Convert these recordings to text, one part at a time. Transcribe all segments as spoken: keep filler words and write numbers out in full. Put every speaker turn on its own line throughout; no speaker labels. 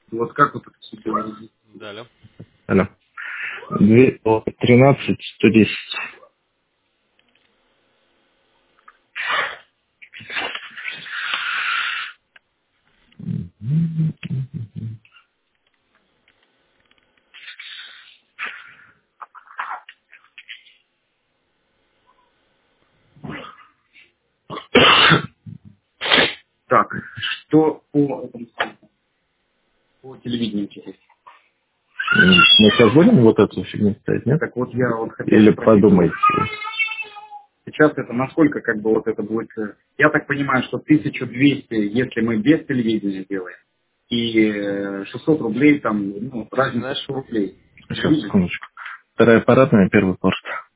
Вот как вот это все дело?
Да, алло.
Алло. Две- о, тринадцать сто десять. Так, что по, этому сайту, по телевидению теперь? М, Мы сейчас будем вот эту фигню ставить, нет? Так вот я вот хотел Или спросить, подумайте. Сейчас это насколько как бы вот это будет... э, Я так понимаю, что тысяча двести, если мы без телевидения делаем, и э, шестьсот рублей, там, ну,
Ты
разница
знаешь?
сто рублей.
Сейчас,
Телевидение.
секундочку.
Вторая аппаратная, первый порт.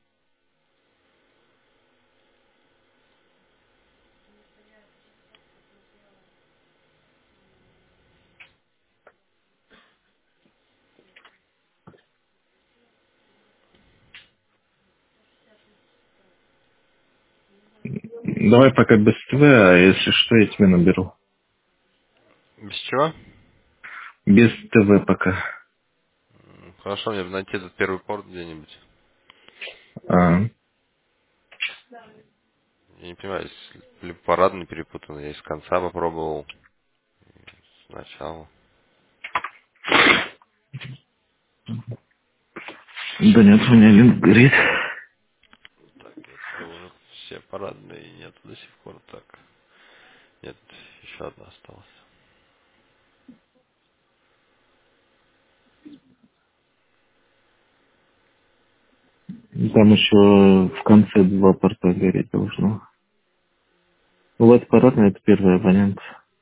Давай пока без ТВ, а если что, я тебе наберу.
Без чего?
Без ТВ пока.
М, Хорошо, мне бы найти этот первый порт где-нибудь.
А,
Я не понимаю, если либо парадный перепутан, я из конца попробовал, сначала.
да нет, у меня линк горит.
Так, я смотрю, уже все парадные нет до сих пор. Так, нет, еще одна осталась.
Там еще в конце два порта гореть должно. Вот аппаратная, это первый абонент.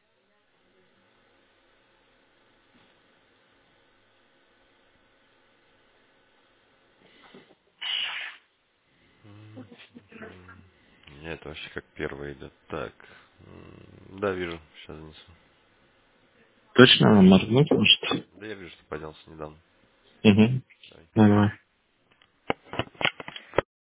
М, Нет, это вообще как первый идет. Так, м, да, вижу, сейчас занесу.
Точно моргнуть может?
Да я вижу, что поднялся недавно.
Угу.
Давай.
Давай.